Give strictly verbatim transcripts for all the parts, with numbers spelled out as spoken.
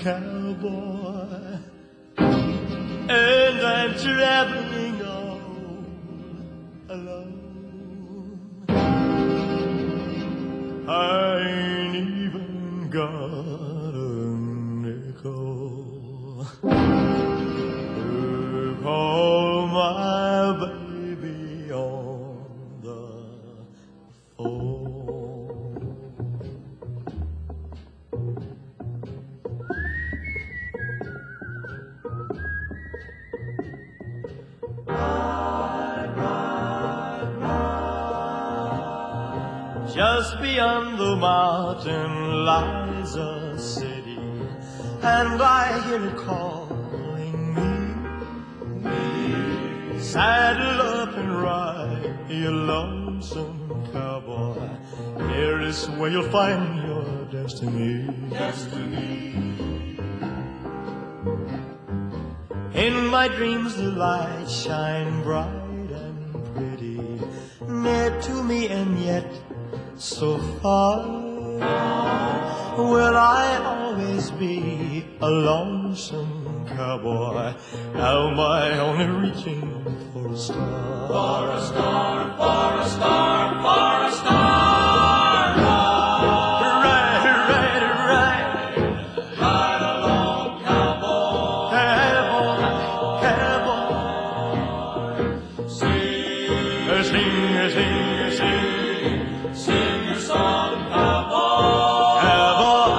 cowboy, and I'm traveling all alone. I ain't even got a nickel to call my baby on the phone. Just beyond the mountain lies a city, and I hear it calling me, me. Saddle up and ride, you lonesome cowboy. Here is where you'll find your destiny. Destiny. In my dreams the lights shine bright and pretty, near to me and yet so far. Will I always be a lonesome cowboy? Am I only reaching for a star? For a star, for a star, for a star. Right, right, right. Ride along, cowboy. Cowboy, cowboy. Sing, sing, sing, sing. Sing your song, cowboy. Cowboy,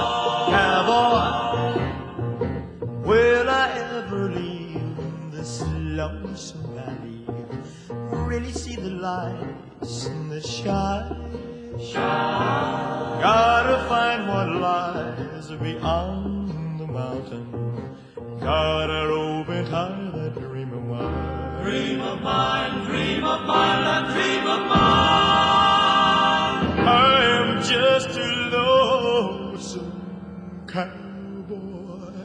cowboy. Will I ever leave this lonesome valley? Really see the lights in the sky? Shine. Gotta find what lies beyond the mountain. Gotta open tight that dream of mine. Dream of mine, dream of mine, that dream of mine. I am just a lonesome cowboy,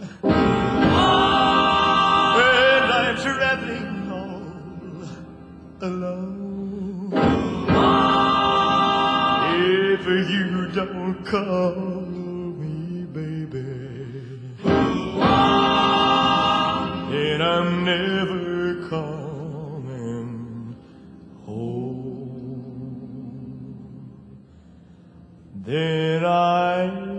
and I'm traveling all alone. If you don't call me baby, then I'm never coming home. Then I